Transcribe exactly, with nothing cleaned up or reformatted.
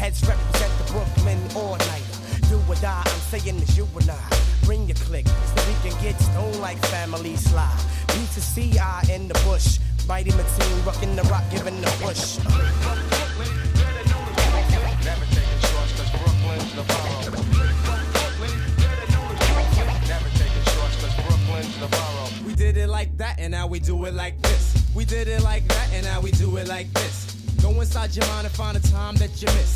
heads represent the Brooklyn all-nighter. Do or die, I'm saying it's you and I. Bring your click so we can get stoned like Family Sly. B to C I in the bush. Mighty Mateen rocking the rock, giving the push. Never taking shorts, cause Brooklyn's the borough. Never taking shorts, cause Brooklyn's the borough. We did it like that, and now we do it like this. We did it like that, and now we do it like this. Go inside your mind and find a time that you miss.